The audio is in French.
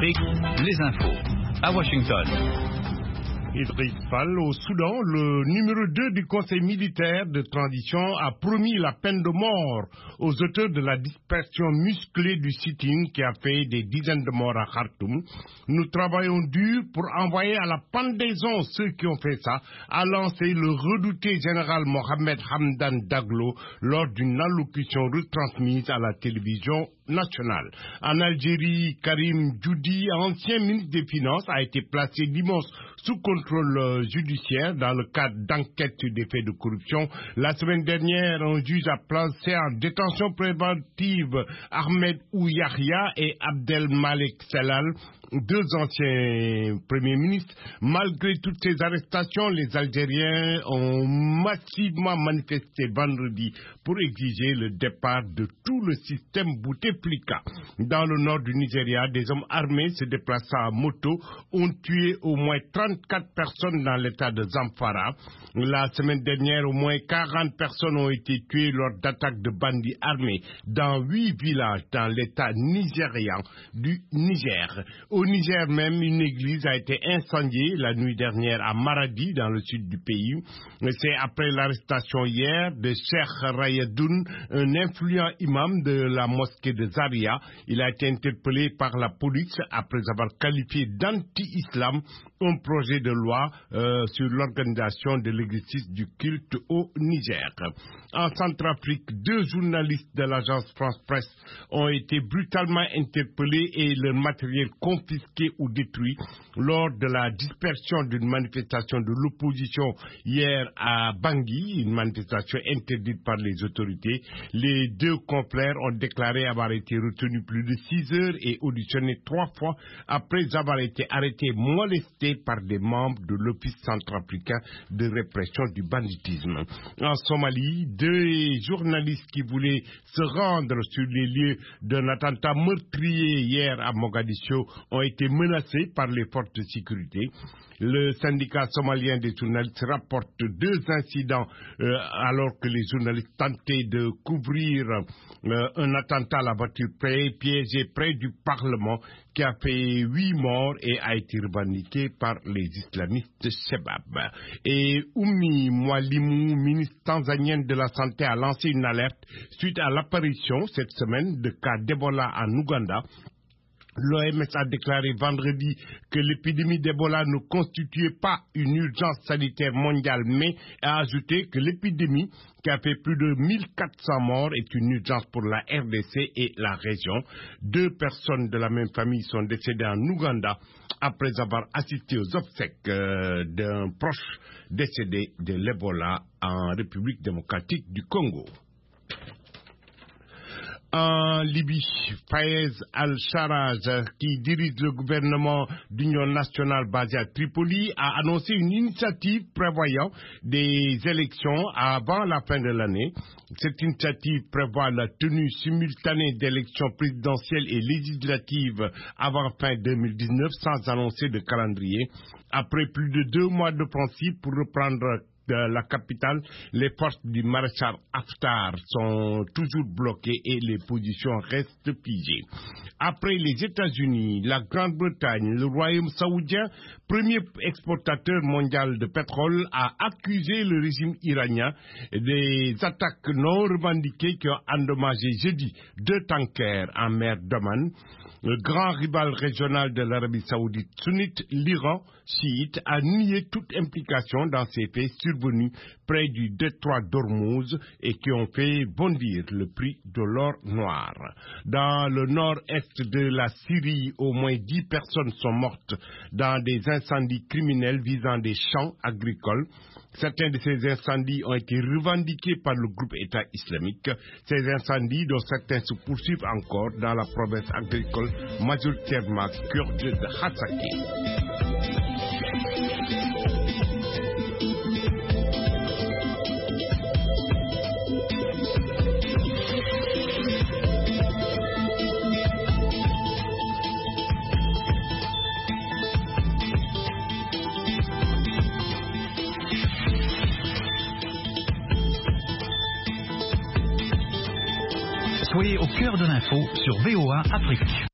Afrique, les infos. À Washington. Idriss Fall, au Soudan, le numéro 2 du Conseil militaire de transition a promis la peine de mort aux auteurs de la dispersion musclée du sit-in qui a fait des dizaines de morts à Khartoum. Nous travaillons dur pour envoyer à la pendaison ceux qui ont fait ça, a lancé le redouté général Mohamed Hamdan Daglo lors d'une allocution retransmise à la télévision nationale. En Algérie, Karim Djoudi, ancien ministre des Finances, a été placé dimanche sous contrôle judiciaire dans le cadre d'enquête des faits de corruption. La semaine dernière, un juge a placé en détention préventive Ahmed Ouyahia et Abdelmalek Sellal, deux anciens premiers ministres. Malgré toutes ces arrestations, les Algériens ont massivement manifesté vendredi pour exiger le départ de tout le système Bouteflika. Dans le nord du Nigeria, des hommes armés se déplaçant à moto ont tué au moins 34 personnes dans l'état de Zamfara. La semaine dernière, au moins 40 personnes ont été tuées lors d'attaques de bandits armés dans 8 villages dans l'état nigérian du Niger. Au Niger même, une église a été incendiée la nuit dernière à Maradi, dans le sud du pays. C'est après l'arrestation hier de Cheikh Rayadoun, un influent imam de la mosquée de Zaria. Il a été interpellé par la police après avoir qualifié d'anti-islam un projet de loi sur l'organisation de l'exercice du culte au Niger. En Centrafrique, 2 journalistes de l'agence France Presse ont été brutalement interpellés et leur matériel confisqué ou détruit lors de la dispersion d'une manifestation de l'opposition hier à Bangui, une manifestation interdite par les autorités. Les 2 confrères ont déclaré avoir été retenus plus de 6 heures et auditionnés 3 fois après avoir été arrêtés molestés par des membres de l'Office centrafricain de répression du banditisme. En Somalie, 2 journalistes qui voulaient se rendre sur les lieux d'un attentat meurtrier hier à Mogadiscio ont été menacés par les forces de sécurité. Le syndicat somalien des journalistes rapporte 2 incidents alors que les journalistes tentaient de couvrir un attentat à la voiture piégée près du Parlement qui a fait 8 morts et a été revendiqué par les islamistes Shebab. Et Oumi Mwalimu, ministre tanzanienne de la Santé, a lancé une alerte suite à l'apparition cette semaine de cas d'Ebola en Ouganda. L'OMS a déclaré vendredi que l'épidémie d'Ebola ne constituait pas une urgence sanitaire mondiale, mais a ajouté que l'épidémie, qui a fait plus de 1400 morts, est une urgence pour la RDC et la région. 2 personnes de la même famille sont décédées en Ouganda après avoir assisté aux obsèques d'un proche décédé de l'Ebola en République démocratique du Congo. En Libye, Fayez al-Sarraj, qui dirige le gouvernement d'union nationale basé à Tripoli, a annoncé une initiative prévoyant des élections avant la fin de l'année. Cette initiative prévoit la tenue simultanée d'élections présidentielles et législatives avant fin 2019 sans annoncer de calendrier. Après plus de 2 mois d'offensive pour reprendre la capitale, les forces du maréchal Haftar sont toujours bloquées et les positions restent figées. Après les États-Unis, la Grande-Bretagne, le Royaume saoudien, premier exportateur mondial de pétrole, a accusé le régime iranien des attaques non revendiquées qui ont endommagé jeudi 2 tankers en mer d'Oman. Le grand rival régional de l'Arabie saoudite sunnite, l'Iran chiite, a nié toute implication dans ces faits survenus près du détroit d'Ormuz et qui ont fait bondir le prix de l'or noir. Dans le nord-est de la Syrie, au moins 10 personnes sont mortes dans des incendies criminels visant des champs agricoles. Certains de ces incendies ont été revendiqués par le groupe État islamique. Ces incendies, dont certains se poursuivent encore dans la province agricole majoritairement kurde de Hasaki. Soyez au cœur de l'info sur VOA Afrique.